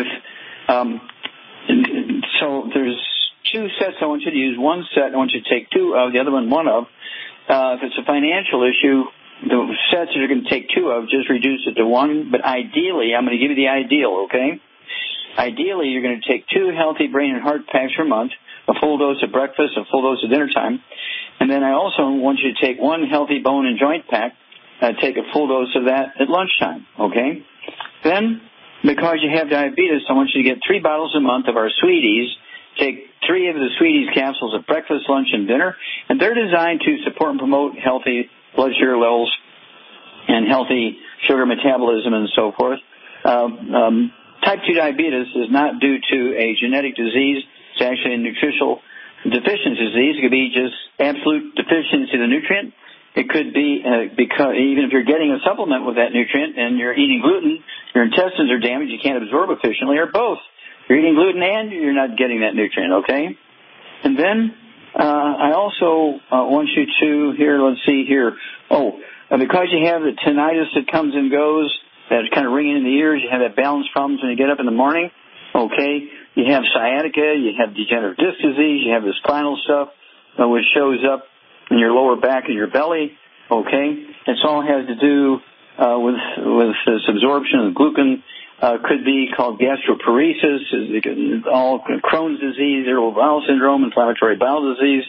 So there's 2 sets I want you to use. 1 set I want you to take 2 of, the other one of. If it's a financial issue, the sets that you're going to take 2 of, just reduce it to 1. But ideally, I'm going to give you the ideal, okay? Ideally, you're going to take 2 healthy brain and heart packs per month, a full dose at breakfast, a full dose at dinner time. And then I also want you to take 1 healthy bone and joint pack, take a full dose of that at lunchtime, okay? Then, because you have diabetes, I want you to get 3 bottles a month of our Sweeties. Take 3 of the Sweeties capsules at breakfast, lunch, and dinner. And they're designed to support and promote healthy blood sugar levels and healthy sugar metabolism and so forth. Type 2 diabetes is not due to a genetic disease. It's actually a nutritional deficiency disease. It could be just absolute deficiency of the nutrient. It could be because even if you're getting a supplement with that nutrient and you're eating gluten, your intestines are damaged, you can't absorb efficiently, or both. You're eating gluten and you're not getting that nutrient, okay? And then I also want you to, because you have the tinnitus that comes and goes, that's kind of ringing in the ears, you have that balance problems when you get up in the morning, okay? You have sciatica, you have degenerative disc disease, you have the spinal stuff, which shows up in your lower back and your belly, okay? It all has to do with this absorption of glucan. Could be called gastroparesis, all Crohn's disease, irritable bowel syndrome, inflammatory bowel disease.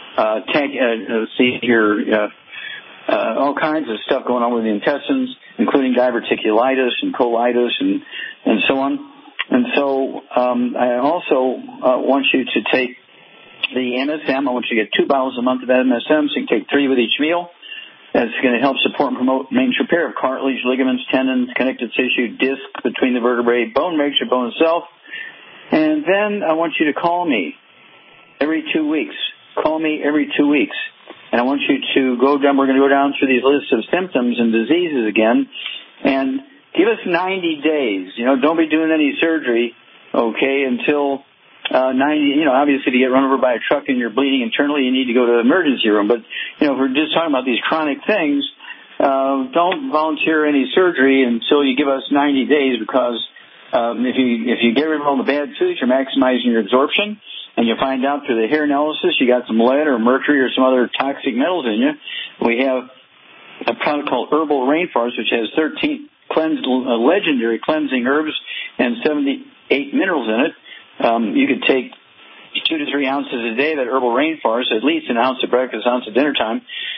All kinds of stuff going on with the intestines, including diverticulitis and colitis and so on. And so I also want you to take the MSM. I want you to get 2 bottles a month of that MSM, so you can take 3 with each meal. That's going to help support and promote maintenance repair of cartilage, ligaments, tendons, connective tissue, disc between the vertebrae, bone mixture, bone itself. And then I want you to call me every 2 weeks. Call me every 2 weeks. And I want you to we're going to go down through these lists of symptoms and diseases again. And give us 90 days. Don't be doing any surgery, okay, until 90, obviously if you get run over by a truck and you're bleeding internally, you need to go to the emergency room. But, if we're just talking about these chronic things, don't volunteer any surgery until you give us 90 days because if you get rid of all the bad foods, you're maximizing your absorption. And you find out through the hair analysis you got some lead or mercury or some other toxic metals in you. We have a product called Herbal Rainforest, which has 13 legendary cleansing herbs and 78 minerals in it. You could take 2 to 3 ounces a day, that Herbal Rainforest, at least an ounce at breakfast, an ounce at dinner time.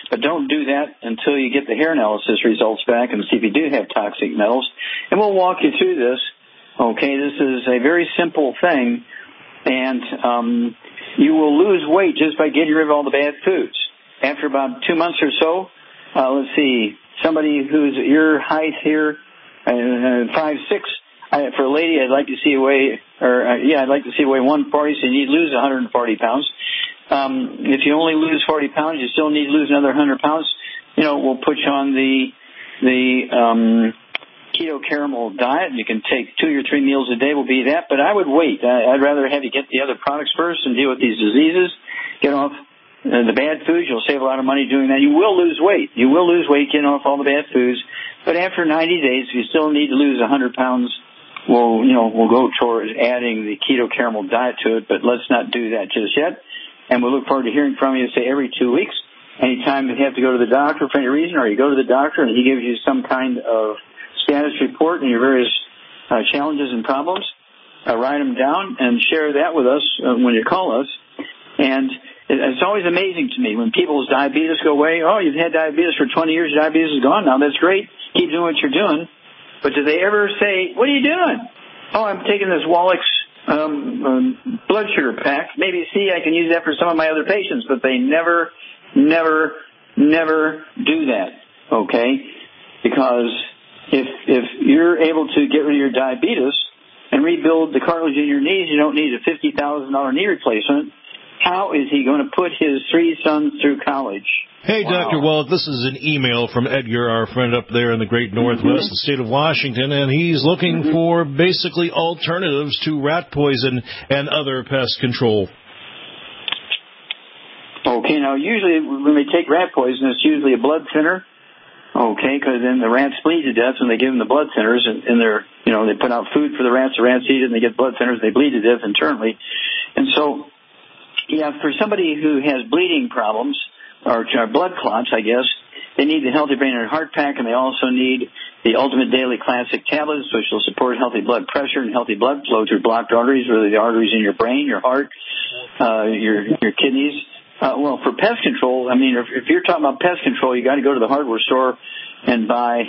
But don't do that until you get the hair analysis results back and see if you do have toxic metals. And we'll walk you through this. Okay, this is a very simple thing, and you will lose weight just by getting rid of all the bad foods. After about 2 months or so, let's see, somebody who's your height here, 5'6", for a lady, I'd like to see I'd like to see weigh 140, so you need to lose 140 pounds. If you only lose 40 pounds, you still need to lose another 100 pounds. We'll put you on the keto caramel diet. You can take 2 or 3 meals a day will be that, but I would wait. I'd rather have you get the other products first and deal with these diseases. Get off the bad foods. You'll save a lot of money doing that. You will lose weight. You will lose weight getting off all the bad foods. But after 90 days, if you still need to lose 100 pounds, we'll go towards adding the keto caramel diet to it, but let's not do that just yet. And we'll look forward to hearing from you, say, every 2 weeks. Anytime you have to go to the doctor for any reason, or you go to the doctor and he gives you some kind of status report and your various challenges and problems, write them down and share that with us when you call us. And it's always amazing to me when people's diabetes go away. Oh, you've had diabetes for 20 years, your diabetes is gone now. That's great. Keep doing what you're doing. But do they ever say, what are you doing? Oh, I'm taking this Wallach's blood sugar pack. Maybe, I can use that for some of my other patients. But they never do that, okay? Because if you're able to get rid of your diabetes and rebuild the cartilage in your knees, you don't need a $50,000 knee replacement. How is he going to put his 3 sons through college? Hey, wow. Dr. Wallach, this is an email from Edgar, our friend up there in the great Northwest, the state of Washington, and he's looking for basically alternatives to rat poison and other pest control. Okay, now usually when they take rat poison, it's usually a blood thinner. Okay, because then the rats bleed to death when they give them the blood thinners, and they put out food for the rats eat it, and they get blood thinners, they bleed to death internally. And so, for somebody who has bleeding problems, or blood clots, I guess, they need the Healthy Brain and Heart Pack, and they also need the Ultimate Daily Classic tablets, which will support healthy blood pressure and healthy blood flow through blocked arteries, whether the arteries in your brain, your heart, your kidneys. For pest control, if you're talking about pest control, you got to go to the hardware store and buy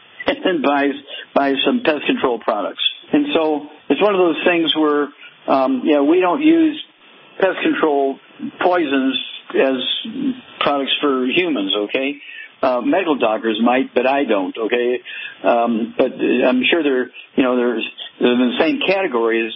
some pest control products. And so it's one of those things where, we don't use pest control poisons as products for humans, okay? Medical doctors might, but I don't, okay? But I'm sure they're in the same category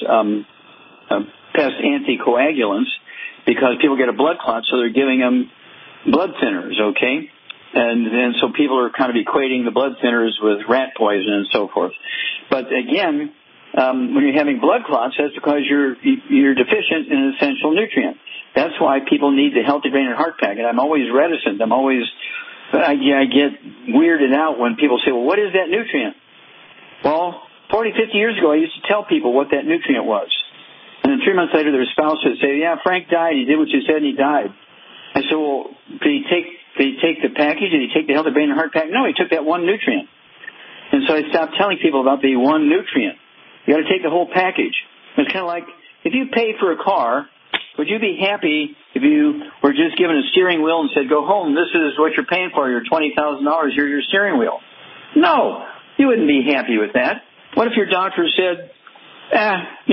as pest anticoagulants, because people get a blood clot, so they're giving them blood thinners, okay? And so people are kind of equating the blood thinners with rat poison and so forth. But again, when you're having blood clots, that's because you're deficient in an essential nutrient. That's why people need the Healthy Brain and Heart Pack. And I'm always reticent. I get weirded out when people say, well, what is that nutrient? Well, 40, 50 years ago, I used to tell people what that nutrient was. And then 3 months later, their spouse would say, yeah, Frank died. He did what you said, and he died. I said, well, did he take the package? Did he take the Healthy Brain and Heart Pack? No, he took that one nutrient. And so I stopped telling people about the one nutrient. You got to take the whole package. It's kind of like, if you pay for a car, would you be happy if you were just given a steering wheel and said, go home, this is what you're paying for, your $20,000, here's your steering wheel? No, you wouldn't be happy with that. What if your doctor said, you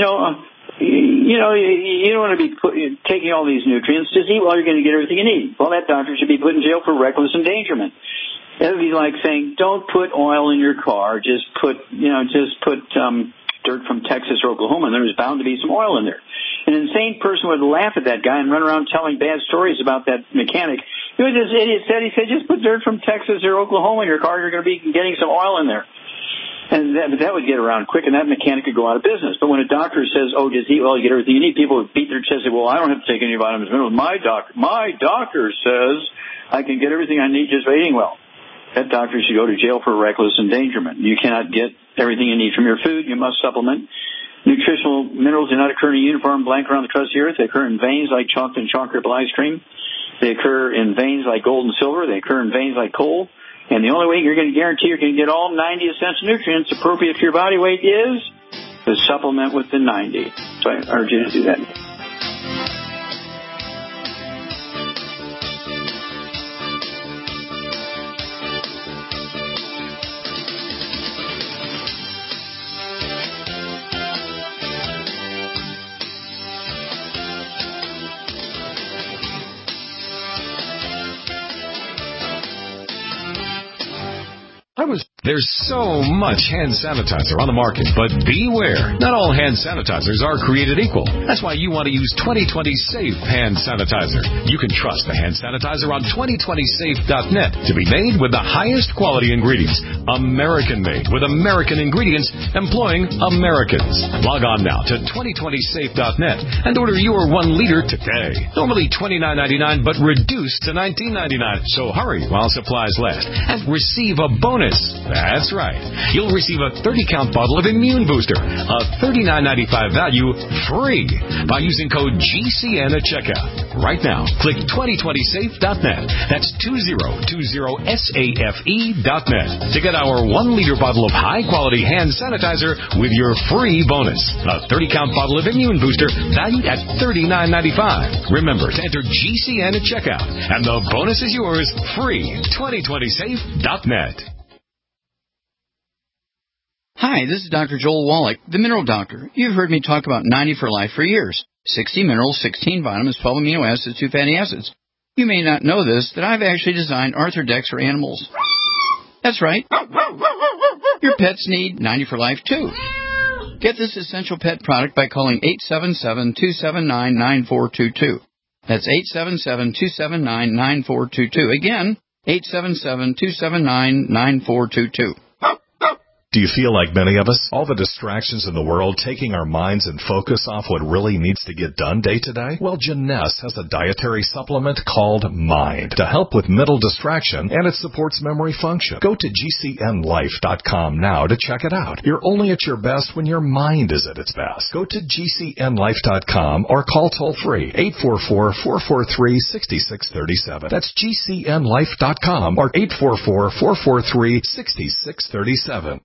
don't want to be taking all these nutrients. Just eat while you're going to get everything you need. Well, that doctor should be put in jail for reckless endangerment. It would be like saying, don't put oil in your car. Just put dirt from Texas or Oklahoma, and there's bound to be some oil in there. An insane person would laugh at that guy and run around telling bad stories about that mechanic. You know what this idiot said? He said, just put dirt from Texas or Oklahoma in your car. You're going to be getting some oil in there. And that would get around quick, and that mechanic could go out of business. But when a doctor says, oh, just eat well, you get everything you need, people would beat their chest and say, well, I don't have to take any vitamins and minerals. My doctor says I can get everything I need just by eating well. That doctor should go to jail for reckless endangerment. You cannot get everything you need from your food. You must supplement. Nutritional minerals do not occur in a uniform blanket around the crust of the earth. They occur in veins like chocolate and chocolate ice cream. They occur in veins like gold and silver. They occur in veins like coal. And the only way you're going to guarantee you're going to get all 90 essential nutrients appropriate for your body weight is to supplement with the 90. So I urge you to do that. There's so much hand sanitizer on the market, but beware. Not all hand sanitizers are created equal. That's why you want to use 2020 Safe Hand Sanitizer. You can trust the hand sanitizer on 2020safe.net to be made with the highest quality ingredients. American-made with American ingredients employing Americans. Log on now to 2020safe.net and order your 1 liter today. Normally $29.99, but reduced to $19.99. So hurry while supplies last and receive a bonus. That's right. You'll receive a 30-count bottle of Immune Booster, a $39.95 value, free by using code GCN at checkout. Right now, click 2020safe.net. That's 2020safe.net to get our 1 liter bottle of high-quality hand sanitizer with your free bonus. A 30-count bottle of Immune Booster valued at $39.95. Remember to enter GCN at checkout, and the bonus is yours free. 2020safe.net. Hi, this is Dr. Joel Wallach, the Mineral Doctor. You've heard me talk about 90 for Life for years. 60 minerals, 16 vitamins, 12 amino acids, 2 fatty acids. You may not know this, that I've actually designed Arthrodex for animals. That's right. Your pets need 90 for Life, too. Get this essential pet product by calling 877-279-9422. That's 877-279-9422. Again, 877-279-9422. Do you feel like many of us? All the distractions in the world taking our minds and focus off what really needs to get done day to day? Well, Jeunesse has a dietary supplement called Mind to help with mental distraction, and it supports memory function. Go to GCNlife.com now to check it out. You're only at your best when your mind is at its best. Go to GCNlife.com or call toll-free 844-443-6637. That's GCNlife.com or 844-443-6637.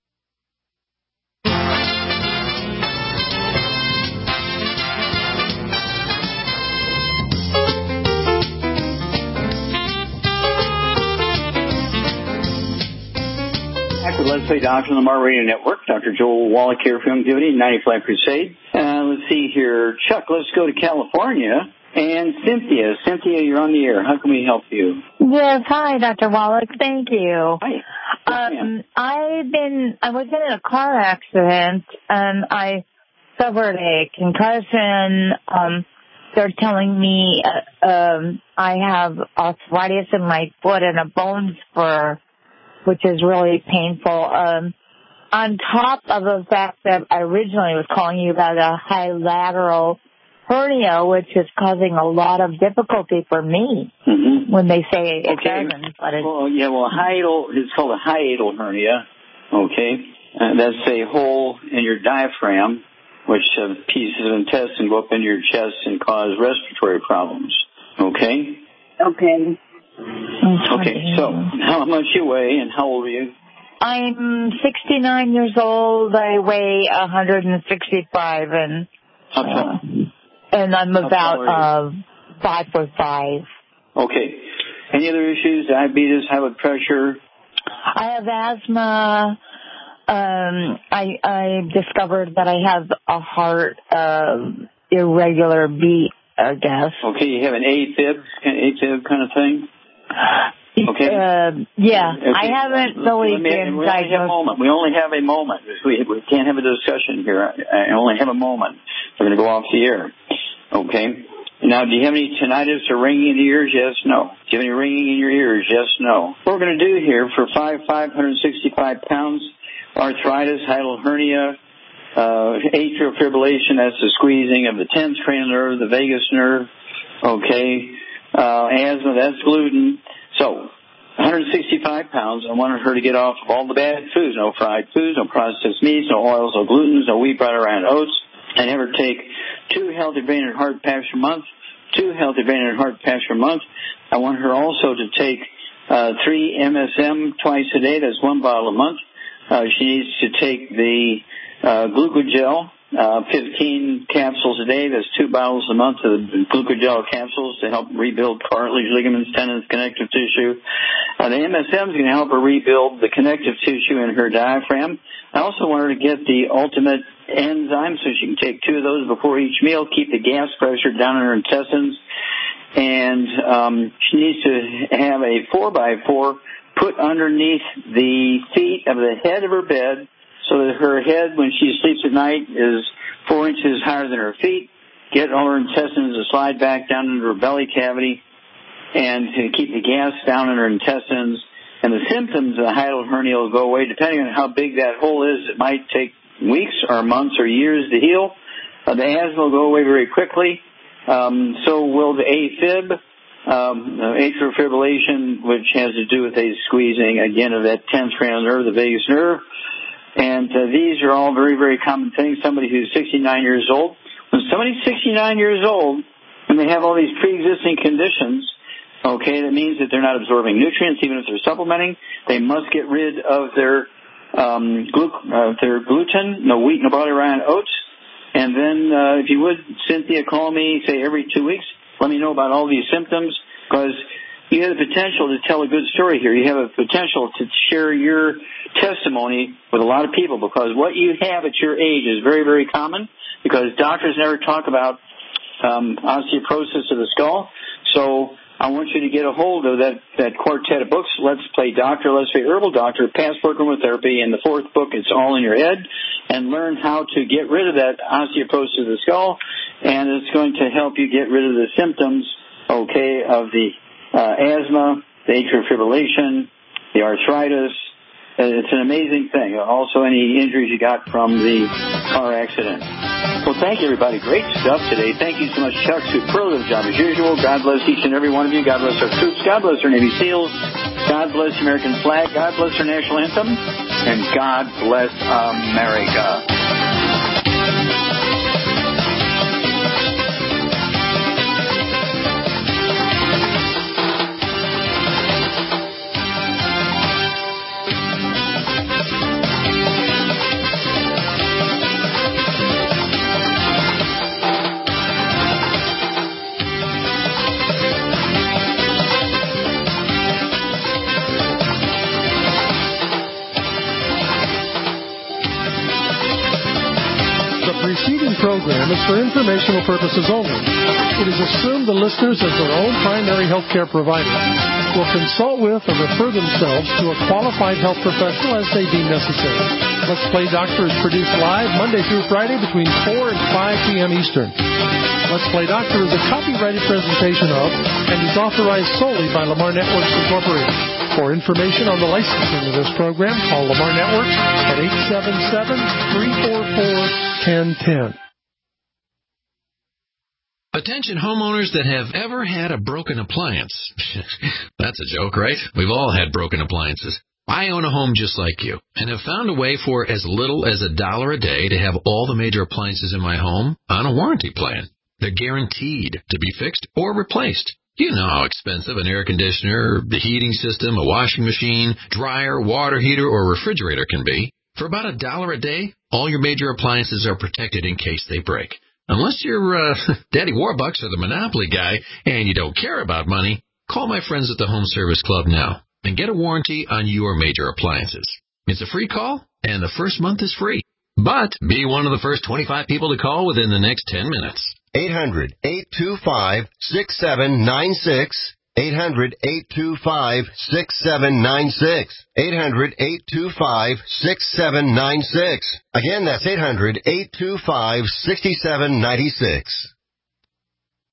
Let's Play Doctor on the Mar Radio Network. Dr. Joel Wallach here from Longevity, 95 Crusade. Let's see here. Chuck, let's go to California. And Cynthia. Cynthia, you're on the air. How can we help you? Yes, hi, Dr. Wallach. Thank you. Hi. I was in a car accident, and I suffered a concussion. They're telling me I have arthritis in my foot and a bone spur, which is really painful. On top of the fact that I originally was calling you about a high lateral hernia, which is causing a lot of difficulty for me when they say it doesn't. But it's, it's called a hiatal hernia. Okay, that's a hole in your diaphragm, which pieces of intestine go up into your chest and cause respiratory problems. Okay. Okay. Okay, so how much you weigh and how old are you? I'm 69 years old. I weigh 165, and I'm about 5'5". Okay. Any other issues? Diabetes, high blood pressure? I have asthma. I discovered that I have a heart irregular beat, I guess. Okay, you have an AFib kind of thing? Okay. Yeah, okay. I haven't really been diagnosed. We only have a moment. We can't have a discussion here. I only have a moment. We're going to go off the air. Okay. Now, do you have any tinnitus or ringing in the ears? Yes, no. Do you have any ringing in your ears? Yes, no. What we're going to do here for 565 pounds, arthritis, hiatal hernia, atrial fibrillation, that's the squeezing of the 10th cranial nerve, the vagus nerve. Okay. Asthma, that's gluten. So, 165 pounds. I wanted her to get off of all the bad foods. No fried foods, no processed meats, no oils, no glutens, no wheat, butter, and oats. And have her take 2 healthy brain and heart packs per month. 2 healthy brain and heart packs per month. I want her also to take 3 MSM twice a day. That's 1 bottle a month. She needs to take the glucogel, 15 capsules a day. That's 2 bottles a month of glucogel capsules to help rebuild cartilage, ligaments, tendons, connective tissue. The MSM is going to help her rebuild the connective tissue in her diaphragm. I also want her to get the ultimate enzyme so she can take 2 of those before each meal, keep the gas pressure down in her intestines. And she needs to have a 4x4 put underneath the feet of the head of her bed so that her head, when she sleeps at night, is 4 inches higher than her feet. Get all her intestines to slide back down into her belly cavity and to keep the gas down in her intestines. And the symptoms of the hiatal hernia will go away. Depending on how big that hole is, it might take weeks or months or years to heal. The asthma will go away very quickly. So will the AFib, atrial fibrillation, which has to do with a squeezing, again, of that 10th cranial nerve, the vagus nerve. And these are all very, very common things. Somebody who's 69 years old. When somebody's 69 years old and they have all these pre-existing conditions, okay, that means that they're not absorbing nutrients, even if they're supplementing. They must get rid of their gluten, no wheat, no barley, rye, and oats. And then, if you would, Cynthia, call me, say, every 2 weeks. Let me know about all these symptoms, because you have the potential to tell a good story here. You have a potential to share your testimony with a lot of people, because what you have at your age is very, very common, because doctors never talk about osteoporosis of the skull. So I want you to get a hold of that quartet of books, Let's Play Doctor, Let's Play Herbal Doctor, Passport Aromatherapy, and the fourth book, It's All in Your Head, and learn how to get rid of that osteoporosis of the skull, and it's going to help you get rid of the symptoms, okay, of the asthma, the atrial fibrillation, the arthritis. It's an amazing thing. Also, any injuries you got from the car accident. Well, thank you, everybody. Great stuff today. Thank you so much, Chuck. Superlative job as usual. God bless each and every one of you. God bless our troops. God bless our Navy SEALs. God bless the American flag. God bless our national anthem. And God bless America. Program is for informational purposes only. It is assumed the listeners, as their own primary health care provider, will consult with or refer themselves to a qualified health professional as they deem necessary. Let's Play Doctor is produced live Monday through Friday between 4 and 5 p.m. Eastern. Let's Play Doctor is a copyrighted presentation of and is authorized solely by Lamar Networks Incorporated. For information on the licensing of this program, call Lamar Networks at 877-344-1010. Attention homeowners that have ever had a broken appliance. That's a joke, right? We've all had broken appliances. I own a home just like you and have found a way for as little as $1 a day to have all the major appliances in my home on a warranty plan. They're guaranteed to be fixed or replaced. You know how expensive an air conditioner, the heating system, a washing machine, dryer, water heater, or refrigerator can be. For about $1 a day, all your major appliances are protected in case they break. Unless you're Daddy Warbucks or the Monopoly guy and you don't care about money, call my friends at the Home Service Club now and get a warranty on your major appliances. It's a free call, and the first month is free. But be one of the first 25 people to call within the next 10 minutes. 800-825-6796. 800-825-6796. 800-825-6796. Again, that's 800-825-6796.